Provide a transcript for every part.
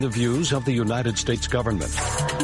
The views of the United States government.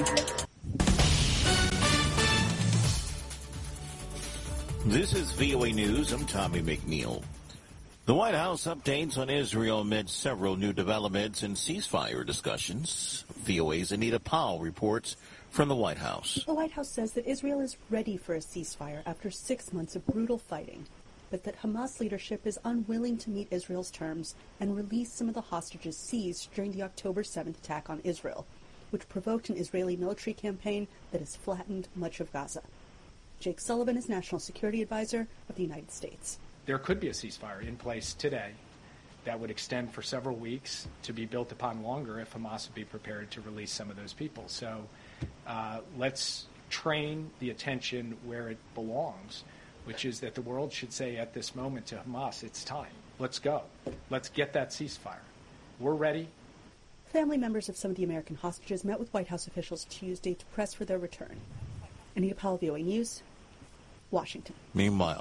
This is VOA News. I'm Tommy McNeil. The White House updates on Israel amid several new developments in ceasefire discussions. VOA's Anita Powell reports from the White House. The White House says that Israel is ready for a ceasefire after 6 months of brutal fighting, but that Hamas leadership is unwilling to meet Israel's terms and release some of the hostages seized during the October 7th attack on Israel, which provoked an Israeli military campaign that has flattened much of Gaza. Jake Sullivan is National Security Advisor of the United States. There could be a ceasefire in place today that would extend for several weeks to be built upon longer if Hamas would be prepared to release some of those people. So let's train the attention where it belongs, which is that the world should say at this moment to Hamas, it's time. Let's go. Let's get that ceasefire. We're ready. Family members of some of the American hostages met with White House officials Tuesday to press for their return. Anita Powell, VOA News, Washington. Meanwhile,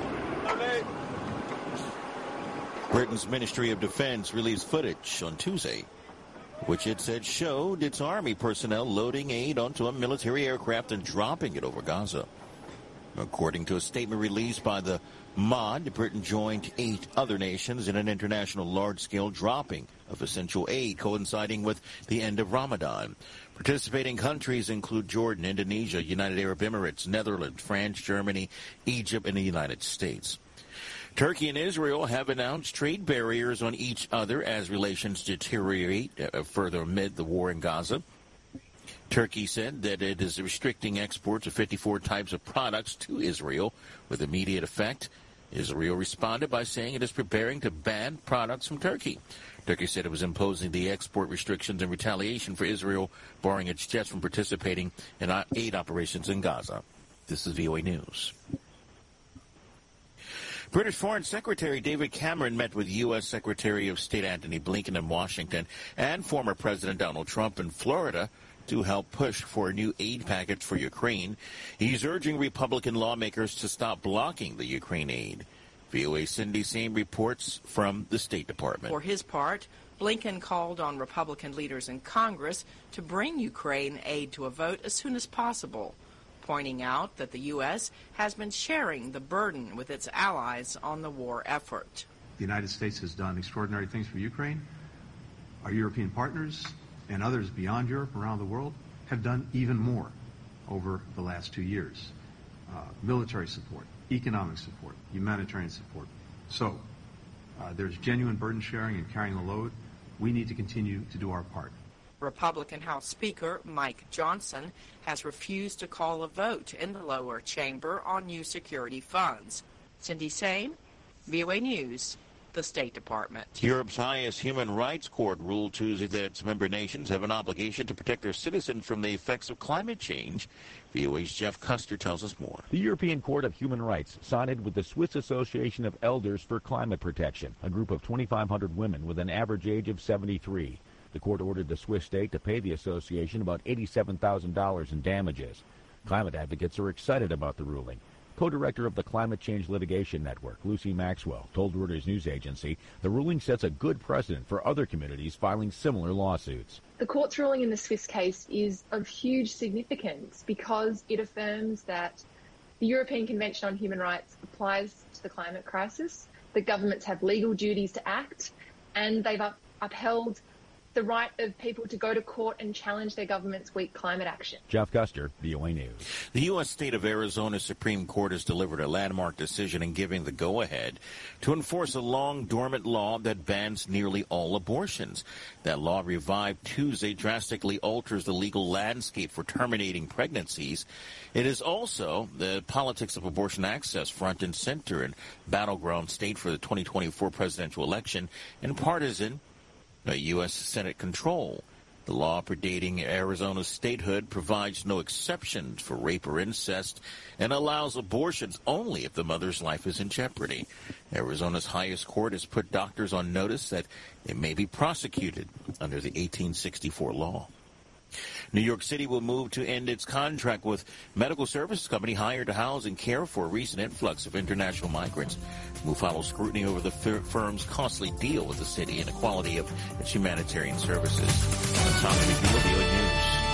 Britain's Ministry of Defense released footage on Tuesday, which it said showed its army personnel loading aid onto a military aircraft and dropping it over Gaza. According to a statement released by the MOD, Britain joined 8 other nations in an international large-scale dropping of essential aid coinciding with the end of Ramadan. Participating countries include Jordan, Indonesia, United Arab Emirates, Netherlands, France, Germany, Egypt, and the United States. Turkey and Israel have announced trade barriers on each other as relations deteriorate further amid the war in Gaza. Turkey said that it is restricting exports of 54 types of products to Israel with immediate effect. Israel responded by saying it is preparing to ban products from Turkey. Turkey said it was imposing the export restrictions in retaliation for Israel barring its jets from participating in aid operations in Gaza. This is VOA News. British Foreign Secretary David Cameron met with U.S. Secretary of State Antony Blinken in Washington and former President Donald Trump in Florida to help push for a new aid package for Ukraine. He's urging Republican lawmakers to stop blocking the Ukraine aid. VOA Cindy Sain reports from the State Department. For his part, Blinken called on Republican leaders in Congress to bring Ukraine aid to a vote as soon as possible, pointing out that the U.S. has been sharing the burden with its allies on the war effort. The United States has done extraordinary things for Ukraine. Our European partners and others beyond Europe around the world have done even more over the last 2 years. Military support, economic support, humanitarian support. So there's genuine burden sharing and carrying the load. We need to continue to do our part. Republican House Speaker Mike Johnson has refused to call a vote in the lower chamber on new security funds. Cindy Sain, VOA News, the State Department. Europe's highest human rights court ruled Tuesday that its member nations have an obligation to protect their citizens from the effects of climate change. VOA's Jeff Custer tells us more. The European Court of Human Rights sided with the Swiss Association of Elders for Climate Protection, a group of 2,500 women with an average age of 73. The court ordered the Swiss state to pay the association about $87,000 in damages. Climate advocates are excited about the ruling. Co-director of the Climate Change Litigation Network, Lucy Maxwell, told Reuters news agency the ruling sets a good precedent for other communities filing similar lawsuits. The court's ruling in the Swiss case is of huge significance because it affirms that the European Convention on Human Rights applies to the climate crisis, that governments have legal duties to act, and they've upheld the right of people to go to court and challenge their government's weak climate action. Jeff Custer, VOA News. The U.S. state of Arizona Supreme Court has delivered a landmark decision in giving the go-ahead to enforce a long-dormant law that bans nearly all abortions. That law, revived Tuesday, drastically alters the legal landscape for terminating pregnancies. It is also the politics of abortion access front and center in battleground state for the 2024 presidential election and partisan U.S. Senate control. The law predating Arizona's statehood provides no exceptions for rape or incest and allows abortions only if the mother's life is in jeopardy. Arizona's highest court has put doctors on notice that they may be prosecuted under the 1864 law. New York City will move to end its contract with medical services company hired to house and care for a recent influx of international migrants. The move follows scrutiny over the firm's costly deal with the city and the quality of its humanitarian services. Tom McNeil, Daily News.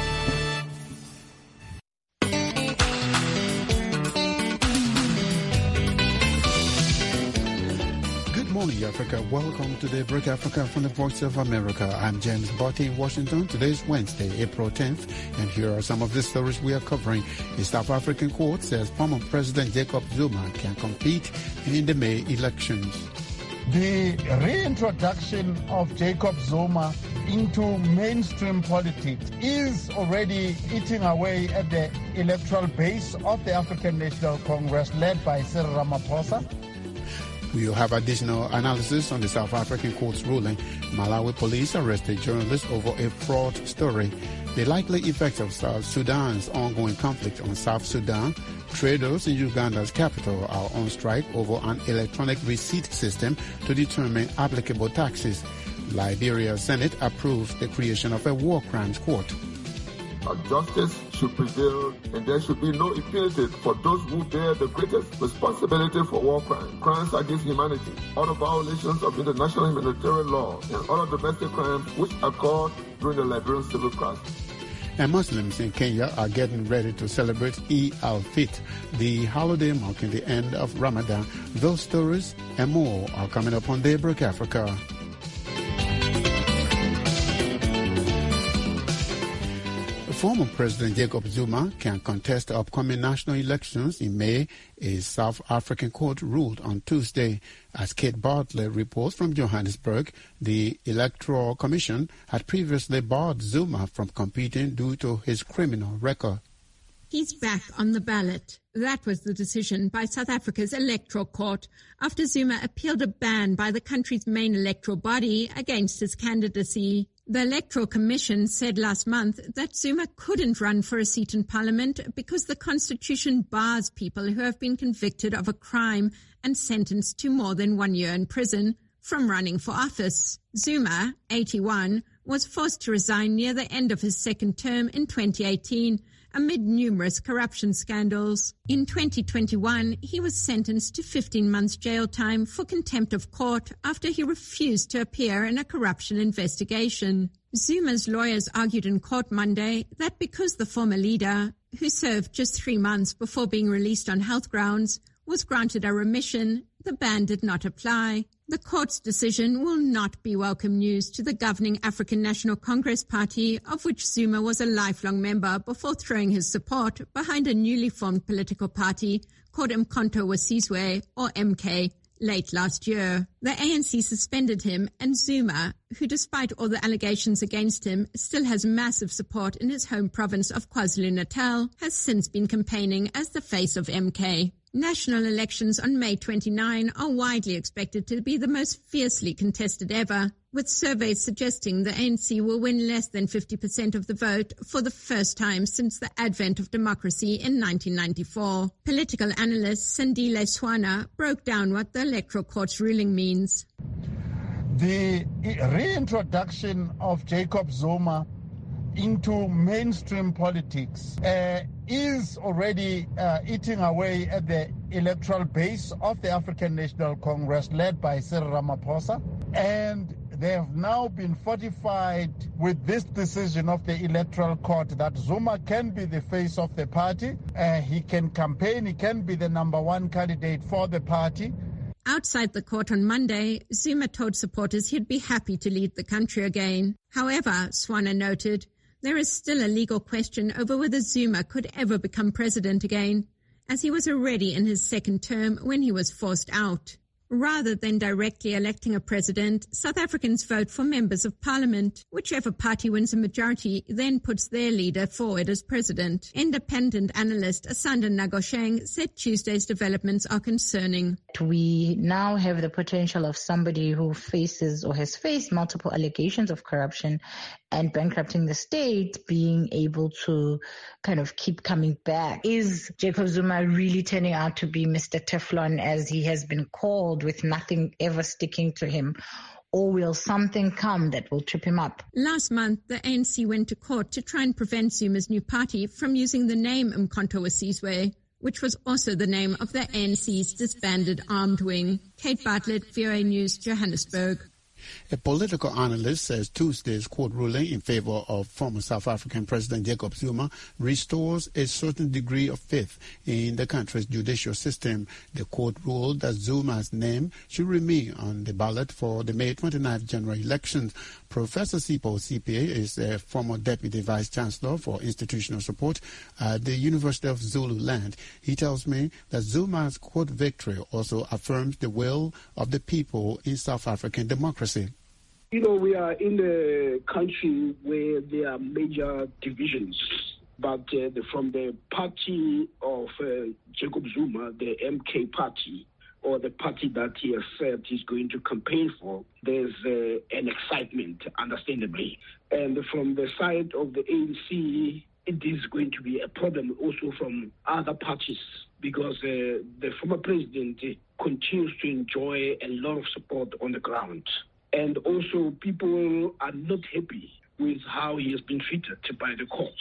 Morning, Africa. Welcome to Daybreak Africa from the Voice of America. I'm James Botti in Washington. Today is Wednesday, April 10th, and here are some of the stories we are covering. A South African court says former President Jacob Zuma can compete in the May elections. The reintroduction of Jacob Zuma into mainstream politics is already eating away at the electoral base of the African National Congress led by Cyril Ramaphosa. We'll have additional analysis on the South African court's ruling. Malawi police arrested journalists over a fraud story. The likely effects of South Sudan's ongoing conflict on South Sudan. Traders in Uganda's capital are on strike over an electronic receipt system to determine applicable taxes. Liberia's Senate approves the creation of a war crimes court. Justice should prevail, and there should be no impunity for those who bear the greatest responsibility for war crimes, crimes against humanity, other violations of international humanitarian law, and other domestic crimes which occurred during the Liberian civil crisis. And Muslims in Kenya are getting ready to celebrate Eid al-Fitr, the holiday marking the end of Ramadan. Those stories and more are coming up on Daybreak Africa. Former President Jacob Zuma can contest the upcoming national elections in May, a South African court ruled on Tuesday. As Kate Bartlett reports from Johannesburg, the Electoral Commission had previously barred Zuma from competing due to his criminal record. He's back on the ballot. That was the decision by South Africa's Electoral Court after Zuma appealed a ban by the country's main electoral body against his candidacy. The Electoral Commission said last month that Zuma couldn't run for a seat in Parliament because the Constitution bars people who have been convicted of a crime and sentenced to more than 1 year in prison from running for office. Zuma, 81, was forced to resign near the end of his second term in 2018 amid numerous corruption scandals. In 2021, he was sentenced to 15 months jail time for contempt of court after he refused to appear in a corruption investigation. Zuma's lawyers argued in court Monday that because the former leader, who served just 3 months before being released on health grounds, was granted a remission, the ban did not apply. The court's decision will not be welcome news to the governing African National Congress Party, of which Zuma was a lifelong member before throwing his support behind a newly formed political party called Umkhonto weSizwe, or MK, late last year. The ANC suspended him, and Zuma, who despite all the allegations against him still has massive support in his home province of KwaZulu-Natal, has since been campaigning as the face of MK. National elections on May 29 are widely expected to be the most fiercely contested ever, with surveys suggesting the ANC will win less than 50% of the vote for the first time since the advent of democracy in 1994. Political analyst Sandile Swana broke down what the Electoral Court's ruling means. The reintroduction of Jacob Zuma into mainstream politics is already eating away at the electoral base of the African National Congress led by Cyril Ramaphosa, and they have now been fortified with this decision of the Electoral Court that Zuma can be the face of the party, he can campaign, he can be the number one candidate for the party. Outside the court on Monday, Zuma told supporters he'd be happy to lead the country again. However, Swana noted, there is still a legal question over whether Zuma could ever become president again, as he was already in his second term when he was forced out. Rather than directly electing a president, South Africans vote for members of parliament. Whichever party wins a majority then puts their leader forward as president. Independent analyst Asanda Nagosheng said Tuesday's developments are concerning. We now have the potential of somebody who faces or has faced multiple allegations of corruption and bankrupting the state being able to kind of keep coming back. Is Jacob Zuma really turning out to be Mr. Teflon, as he has been called, with nothing ever sticking to him? or will something come that will trip him up? Last month, the ANC went to court to try and prevent Zuma's new party from using the name Umkhonto weSizwe, which was also the name of the ANC's disbanded armed wing. Kate Bartlett, VOA News, Johannesburg. A political analyst says Tuesday's court ruling in favor of former South African President Jacob Zuma restores a certain degree of faith in the country's judicial system. The court ruled that Zuma's name should remain on the ballot for the May 29th general elections. Professor Sipho Siphe is a former Deputy Vice Chancellor for Institutional Support at the University of Zululand. He tells me that Zuma's court victory also affirms the will of the people in South African democracy. You know, we are in a country where there are major divisions, but from the party of Jacob Zuma, the MK party, or the party that he has said he's going to campaign for, there's an excitement, understandably. And from the side of the ANC, it is going to be a problem also from other parties, because the former president continues to enjoy a lot of support on the ground. And also people are not happy with how he has been treated by the courts.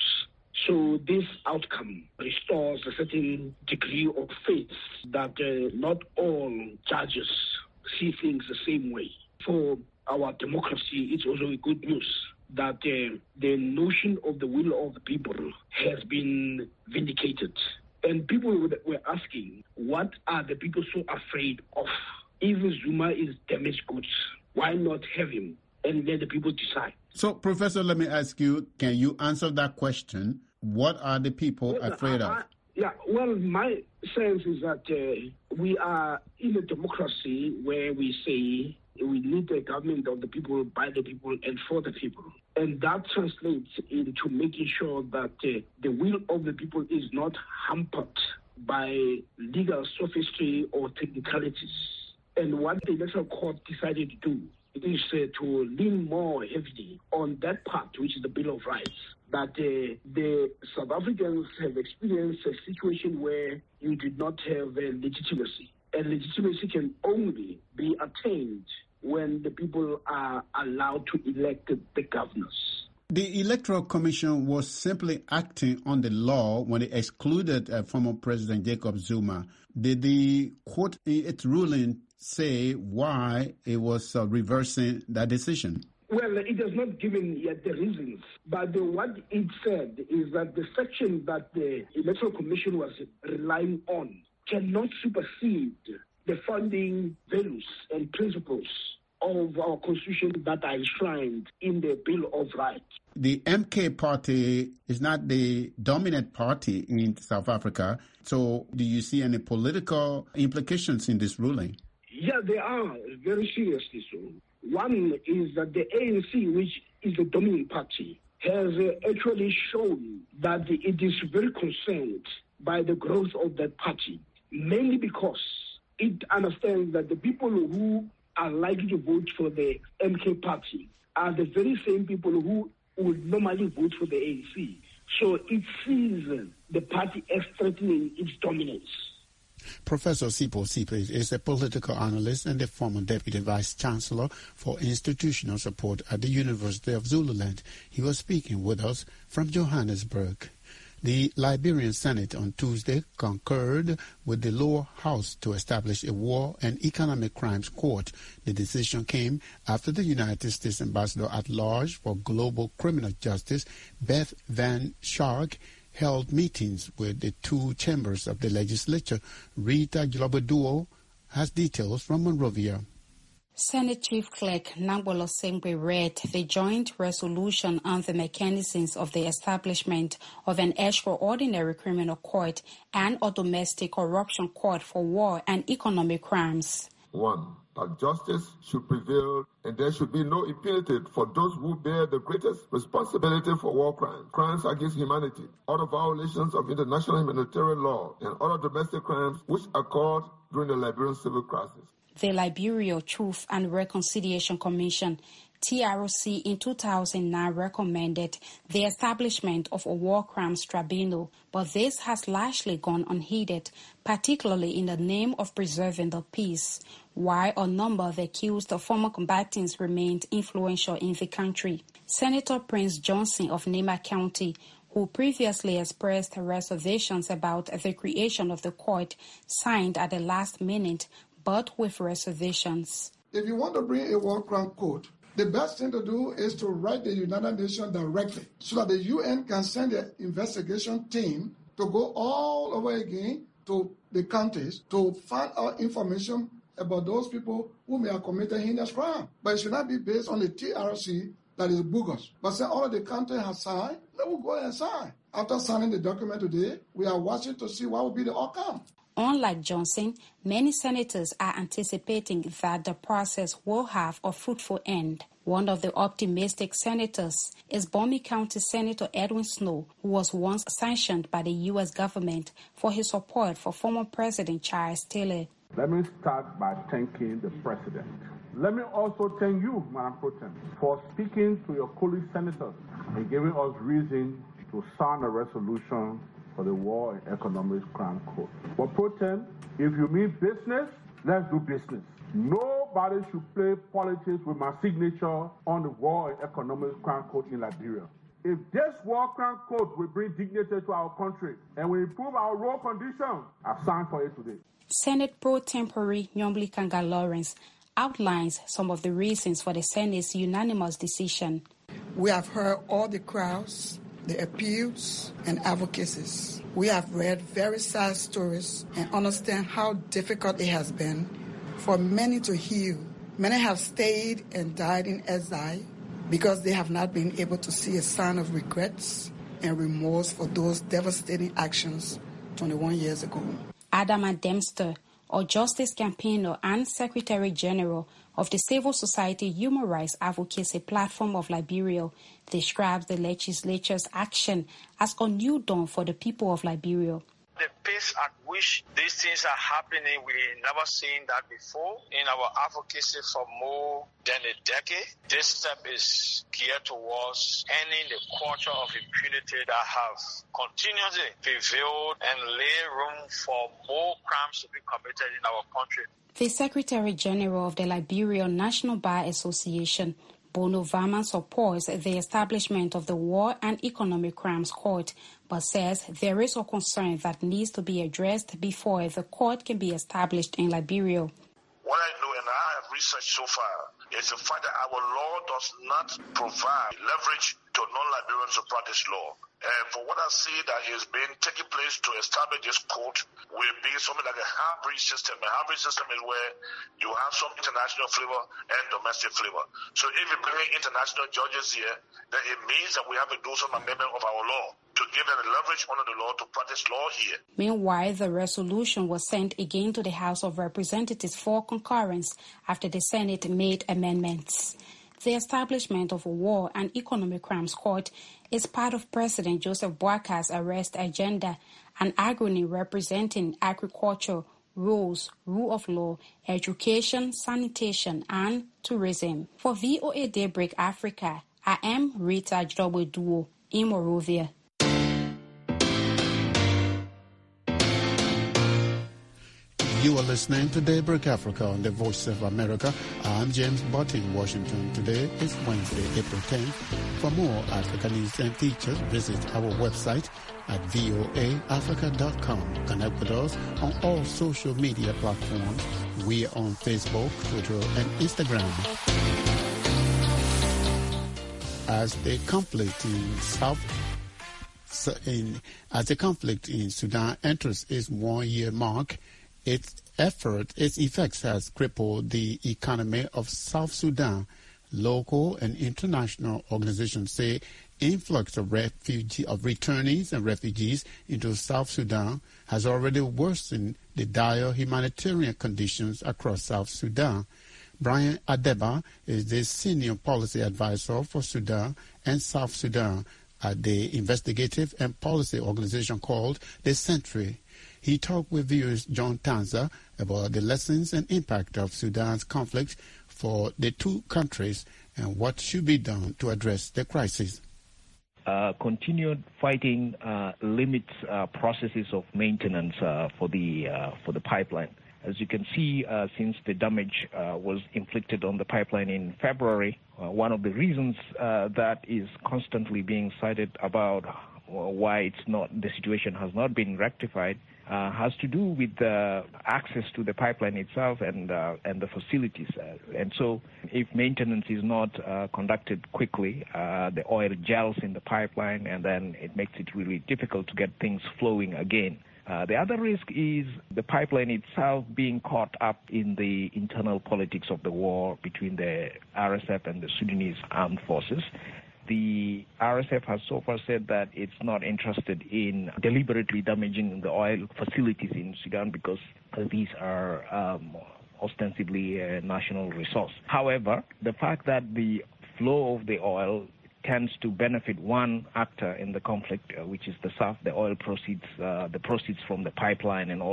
So this outcome restores a certain degree of faith that not all judges see things the same way. For our democracy, it's also a good news that the notion of the will of the people has been vindicated. And people were asking, what are the people so afraid of? If Zuma is damaged goods, why not have him and let the people decide? So, Professor, let me ask you, can you answer that question? What are the people afraid of? Well, my sense is that we are in a democracy where we say we need a government of the people, by the people, and for the people. And that translates into making sure that the will of the people is not hampered by legal sophistry or technicalities. And what the Electoral Court decided to do is to lean more heavily on that part, which is the Bill of Rights, that the South Africans have experienced a situation where you did not have legitimacy. And legitimacy can only be attained when the people are allowed to elect the governors. The Electoral Commission was simply acting on the law when it excluded former President Jacob Zuma. Did the court, in its ruling, say why it was reversing that decision? Well, it has not given yet the reasons, but what it said is that the section that the Electoral Commission was relying on cannot supersede the founding values and principles of our Constitution that are enshrined in the Bill of Rights. The MK party is not the dominant party in South Africa, so do you see any political implications in this ruling? Yeah, there are, very seriously so. One is that the ANC, which is the dominant party, has actually shown that it is very concerned by the growth of that party, mainly because it understands that the people who are likely to vote for the MK party are the very same people who would normally vote for the ANC. So it sees the party as threatening its dominance. Professor Sipho Siphe is a political analyst and the former Deputy Vice Chancellor for Institutional Support at the University of Zululand. He was speaking with us from Johannesburg. The Liberian Senate on Tuesday concurred with the lower house to establish a war and economic crimes court. The decision came after the United States Ambassador at Large for Global Criminal Justice, Beth Van Schaik, held meetings with the two chambers of the legislature. Rita Globaduo has details from Monrovia. Senate Chief Clerk Nambolo Sengwe read the joint resolution on the mechanisms of the establishment of an extraordinary criminal court and a domestic corruption court for war and economic crimes. 1. That justice should prevail and there should be no impunity for those who bear the greatest responsibility for war crimes, crimes against humanity, other violations of international humanitarian law, and other domestic crimes which occurred during the Liberian civil crisis. The Liberia Truth and Reconciliation Commission TRC in 2009 recommended the establishment of a war crimes tribunal, but this has largely gone unheeded, particularly in the name of preserving the peace, while a number of accused former combatants remained influential in the country. Senator Prince Johnson of Nema County, who previously expressed reservations about the creation of the court, signed at the last minute, but with reservations. If you want to bring a war crime court, the best thing to do is to write the United Nations directly so that the UN can send an investigation team to go all over again to the countries to find out information about those people who may have committed heinous crime. But it should not be based on the TRC that is bogus. But since all of the countries have signed, let us go ahead and sign. After signing the document today, we are watching to see what will be the outcome. Unlike Johnson, many senators are anticipating that the process will have a fruitful end. One of the optimistic senators is Bomi County Senator Edwin Snow, who was once sanctioned by the U.S. government for his support for former President Charles Taylor. Let me start by thanking the President. Let me also thank you, Madam Pro Tem, for speaking to your colleague senators and giving us reason to sign a resolution for the War and Economic Crime Court. But Pro Tem, if you mean business, let's do business. Nobody should play politics with my signature on the War and Economic Crime Court in Liberia. If this War Crime Court will bring dignity to our country and will improve our raw conditions, I sign for it today. Senate Pro Tempore Nyombli Kanga Lawrence outlines some of the reasons for the Senate's unanimous decision. We have heard all the crowds, the appeals and advocacies. We have read very sad stories and understand how difficult it has been for many to heal. Many have stayed and died in exile because they have not been able to see a sign of regrets and remorse for those devastating actions 21 years ago. Adama Dempster, a justice campaigner and Secretary General of the Civil Society Human Rights Advocacy Platform of Liberia, describes the legislature's action as a new dawn for the people of Liberia. The pace at which these things are happening, we never seen that before in our advocacy for more than a decade. This step is geared towards ending the culture of impunity that has continuously prevailed and lay room for more crimes to be committed in our country. The Secretary General of the Liberian National Bar Association, Bono Varman, supports the establishment of the War and Economic Crimes Court, but says there is a concern that needs to be addressed before the court can be established in Liberia. What I know and I have researched so far is the fact that our law does not provide leverage to non-Liberians to practice law. And for what I see that is being taking place to establish this court will be something like a hybrid system. A hybrid system is where you have some international flavor and domestic flavor. So if you bring international judges here, then it means that we have to do some amendment of our law to give them the leverage under the law to practice law here. Meanwhile, the resolution was sent again to the House of Representatives for concurrence after the Senate made amendments. The establishment of a War and Economic Crimes Court is part of President Joseph Boakar's arrest agenda, an acronym representing agriculture, rules, rule of law, education, sanitation, and tourism. For VOA Daybreak Africa, I am Rita Jobo in Monrovia. You are listening to Daybreak Africa on the Voice of America. I'm James Butt in Washington. Today is Wednesday, April 10th. For more African news and features, visit our website at voaafrica.com. Connect with us on all social media platforms. We are on Facebook, Twitter, and Instagram. As the conflict in Sudan enters its one-year mark, its effects has crippled the economy of South Sudan. Local and international organizations say influx of returnees and refugees into South Sudan has already worsened the dire humanitarian conditions across South Sudan. Brian Adeba is the senior policy advisor for Sudan and South Sudan at the investigative and policy organization called The Sentry. He talked with viewers John Tanza about the lessons and impact of Sudan's conflict for the two countries and what should be done to address the crisis. Continued fighting limits processes of maintenance for the pipeline. As you can see, since the damage was inflicted on the pipeline in February, one of the reasons that is constantly being cited about why the situation has not been rectified has to do with the access to the pipeline itself and the facilities. And so if maintenance is not conducted quickly, the oil gels in the pipeline, and then it makes it really difficult to get things flowing again. The other risk is the pipeline itself being caught up in the internal politics of the war between the RSF and the Sudanese armed forces. The RSF has so far said that it's not interested in deliberately damaging the oil facilities in Sudan because these are ostensibly a national resource. However, the fact that the flow of the oil tends to benefit one actor in the conflict, which is the SAF, the oil proceeds, the proceeds from the pipeline and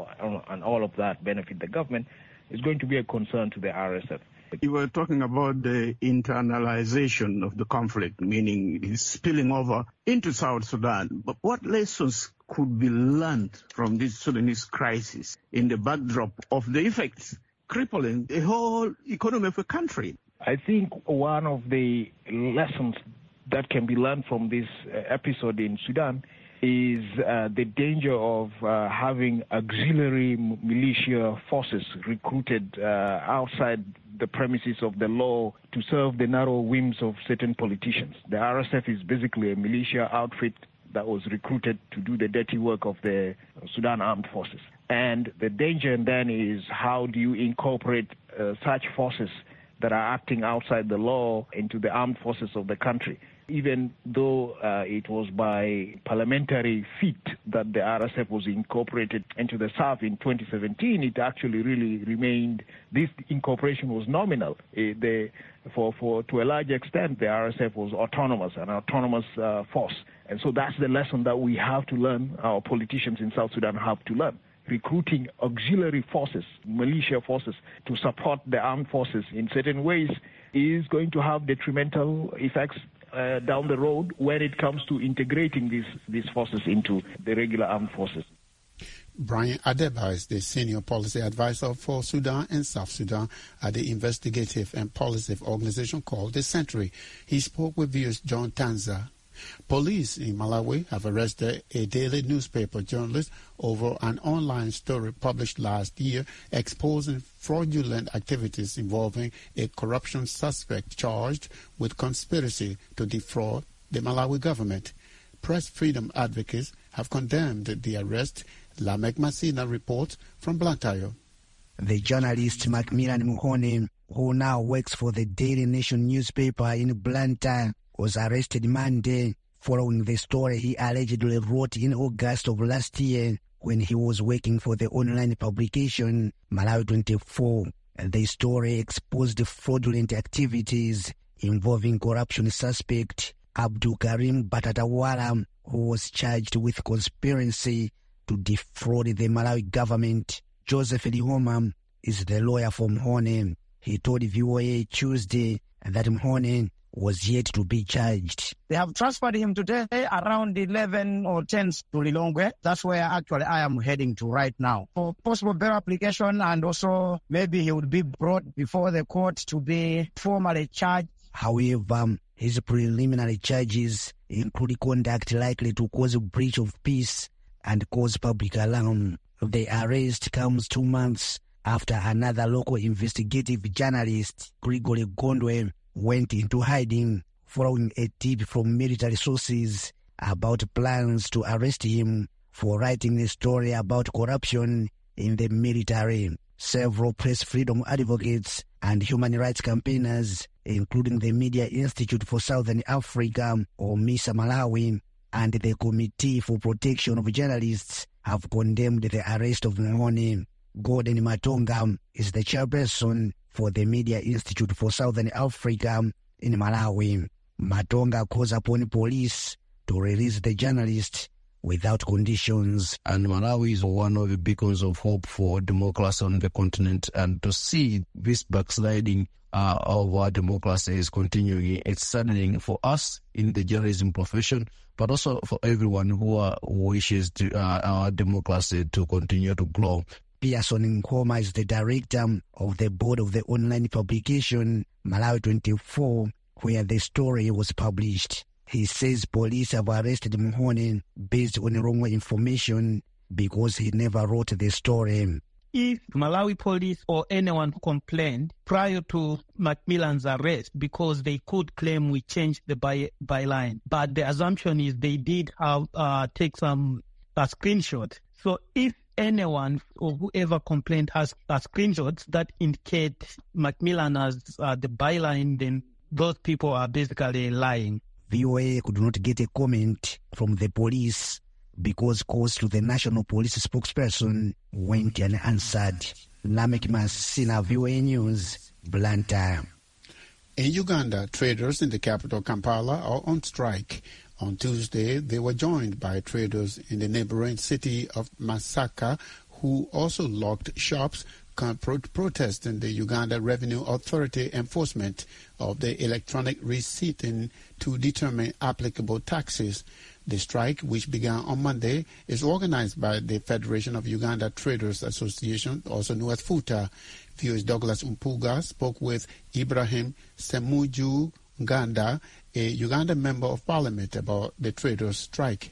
all of that benefit the government, is going to be a concern to the RSF. You were talking about the internalization of the conflict, meaning it's spilling over into South Sudan. But what lessons could be learned from this Sudanese crisis in the backdrop of the effects crippling the whole economy of the country? I think one of the lessons that can be learned from this episode in Sudan is the danger of having auxiliary militia forces recruited outside the premises of the law to serve the narrow whims of certain politicians. The RSF is basically a militia outfit that was recruited to do the dirty work of the Sudan armed forces. And the danger then is, how do you incorporate such forces that are acting outside the law into the armed forces of the country? Even though it was by parliamentary feat that the RSF was incorporated into the SAF in 2017, it actually really remained, this incorporation was nominal. To a large extent, the RSF was an autonomous force. And so that's the lesson that we have to learn, our politicians in South Sudan have to learn. Recruiting auxiliary forces, militia forces, to support the armed forces in certain ways is going to have detrimental effects down the road when it comes to integrating these forces into the regular armed forces. Brian Adeba is the Senior Policy Advisor for Sudan and South Sudan at the investigative and policy organization called The Century. He spoke with viewers John Tanza. Police in Malawi have arrested a daily newspaper journalist over an online story published last year exposing fraudulent activities involving a corruption suspect charged with conspiracy to defraud the Malawi government. Press freedom advocates have condemned the arrest. Lamek Masina reports from Blantyre. The journalist Macmillan Muhone, who now works for the Daily Nation newspaper in Blantyre, was arrested Monday following the story he allegedly wrote in August of last year when he was working for the online publication Malawi 24. The story exposed fraudulent activities involving corruption suspect Abdul Karim Batatawala, who was charged with conspiracy to defraud the Malawi government. Joseph Lihoma is the lawyer for Mhone. He told VOA Tuesday that Mhone was yet to be charged. They have transferred him today around 11 or 10 to Lilongwe. That's where actually I am heading to right now for possible bail application, and also maybe he would be brought before the court to be formally charged. However, his preliminary charges include conduct likely to cause a breach of peace and cause public alarm. The arrest comes 2 months after another local investigative journalist, Gregory Gondwe, went into hiding following a tip from military sources about plans to arrest him for writing a story about corruption in the military. Several press freedom advocates and human rights campaigners, including the Media Institute for Southern Africa, or MISA Malawi, and the Committee for Protection of Journalists, have condemned the arrest of Mhone. Gordon Matonga is the chairperson for the Media Institute for Southern Africa in Malawi. Matonga calls upon police to release the journalist without conditions. And Malawi is one of the beacons of hope for democracy on the continent, and to see this backsliding of our democracy is continuing. It's saddening for us in the journalism profession, but also for everyone who wishes to our democracy to continue to grow. Pearson Nkwama is the director of the board of the online publication Malawi 24, where the story was published. He says police have arrested Muhone based on wrong information because he never wrote the story. If Malawi police or anyone who complained prior to Macmillan's arrest, because they could claim we changed the byline, but the assumption is they did have take some screenshot. So if anyone or whoever complained has screenshots that indicate Macmillan as the byline, then those people are basically lying. VOA could not get a comment from the police because calls to the National Police spokesperson went unanswered. Lamek Masina, VOA News, Blantyre. In Uganda, traders in the capital Kampala are on strike. On Tuesday, they were joined by traders in the neighboring city of Masaka who also locked shops protesting the Uganda Revenue Authority enforcement of the electronic receipting to determine applicable taxes. The strike, which began on Monday, is organized by the Federation of Uganda Traders Association, also known as FUTA. VOA's Douglas Mpuga spoke with Ibrahim Semuju Nganda, a Uganda member of parliament, about the traders' strike.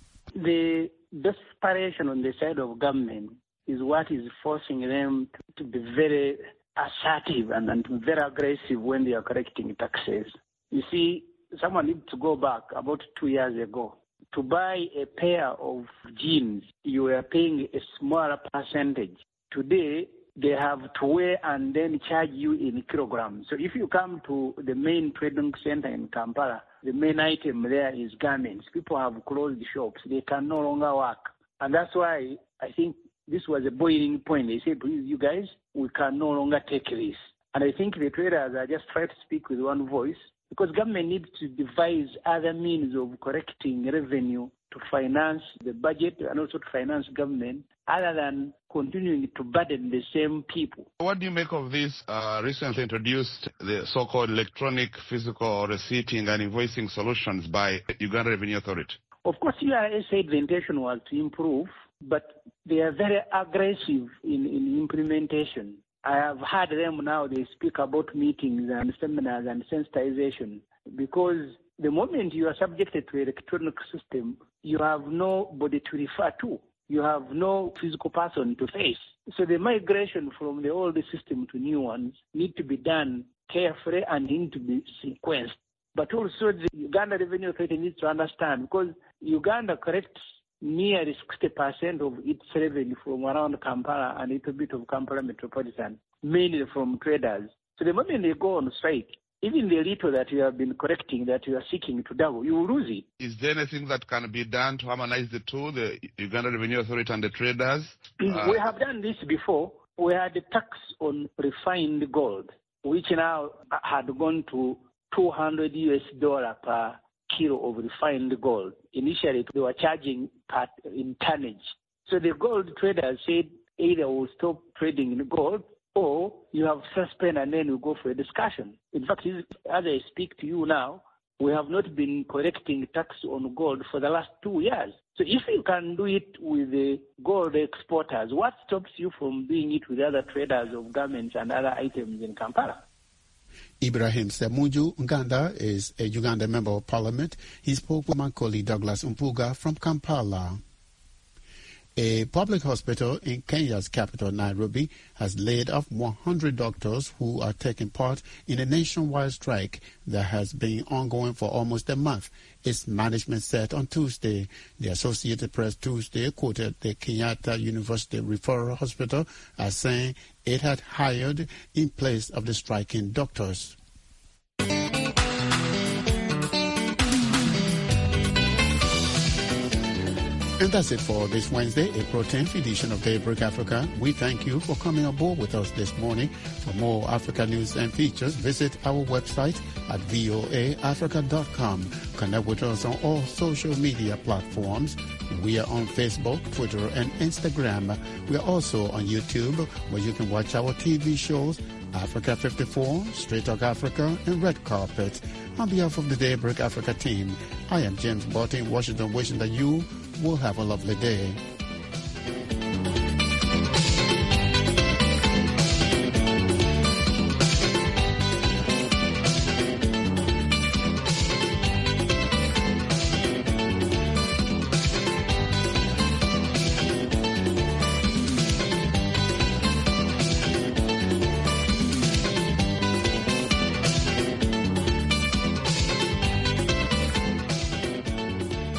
The desperation on the side of government is what is forcing them to be very assertive and very aggressive when they are collecting taxes. You see, someone needs to go back about 2 years ago. To buy a pair of jeans, you were paying a smaller percentage. Today, they have to weigh and then charge you in kilograms. So if you come to the main trading center in Kampala, the main item there is garments. People have closed shops. They can no longer work. And that's why I think this was a boiling point. They said, please, you guys, we can no longer take this. And I think the traders are just trying to speak with one voice, because government needs to devise other means of collecting revenue to finance the budget and also to finance government, other than continuing to burden the same people. What do you make of this recently introduced, the so-called electronic physical receipting and invoicing solutions by Uganda Revenue Authority? Of course, URA said the intention was to improve, but they are very aggressive in implementation. I have heard them now, they speak about meetings and seminars and sensitization, because the moment you are subjected to an electronic system, you have nobody to refer to. You have no physical person to face. So the migration from the old system to new ones need to be done carefully and need to be sequenced. But also the Uganda Revenue Authority needs to understand, because Uganda collects nearly 60% of its revenue from around Kampala and a little bit of Kampala Metropolitan, mainly from traders. So the moment they go on strike, even the little that you have been collecting, that you are seeking to double, you will lose it. Is there anything that can be done to harmonize the two, the Uganda Revenue Authority and the traders? We have done this before. We had a tax on refined gold, which now had gone to $200 per kilo of refined gold. Initially, they were charging in tonnage. So the gold traders said either we'll stop trading in gold or you have suspend and then we go for a discussion. In fact, as I speak to you now, we have not been collecting tax on gold for the last 2 years. So if you can do it with the gold exporters, what stops you from doing it with other traders of garments and other items in Kampala? Ibrahim Semuju Nganda is a Uganda member of parliament. He spoke with my colleague Douglas Mpuga from Kampala. A public hospital in Kenya's capital, Nairobi, has laid off 100 doctors who are taking part in a nationwide strike that has been ongoing for almost a month. Its management said on Tuesday. The Associated Press Tuesday quoted the Kenyatta University Referral Hospital as saying it had hired in place of the striking doctors. And that's it for this Wednesday, April 10th edition of Daybreak Africa. We thank you for coming aboard with us this morning. For more Africa news and features, visit our website at voaafrica.com. Connect with us on all social media platforms. We are on Facebook, Twitter, and Instagram. We are also on YouTube, where you can watch our TV shows Africa 54, Straight Talk Africa, and Red Carpet. On behalf of the Daybreak Africa team, I am James Botti in Washington, wishing that you will have a lovely day.